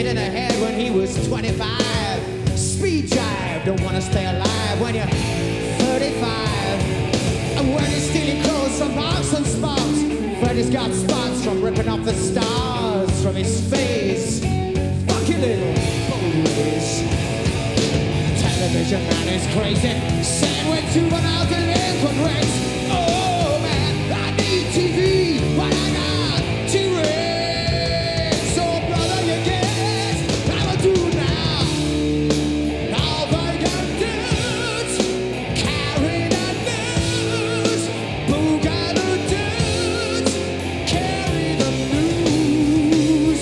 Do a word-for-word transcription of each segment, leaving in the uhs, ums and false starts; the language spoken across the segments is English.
hit in the head when he was twenty-five. Speed jive, don't wanna stay alive when you're thirty-five. And when he's stealing clothes from Marks and Sparks, Freddy's got spots from ripping off the stars from his face. Fuck you little bullies. Television man is crazy, saying we're juvenile delinquent race. Oh man, I need T V when I got T-Rex. So brother, you get I'ma do now. All the young dudes carry the news. Boogaloo dudes carry the news.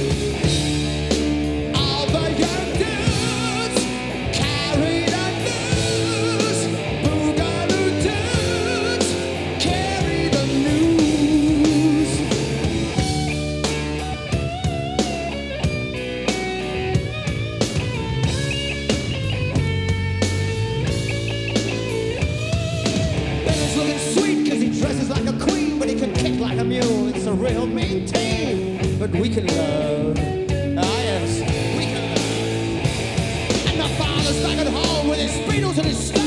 All the young dudes carry the news. Boogaloo dudes carry the news. Bennett's looking sweet cause he dresses like a queen, but he can kick like a mule. It's a real mean team, but we can love. Ah yes, we can love. And my father's back at home with his Beatles and his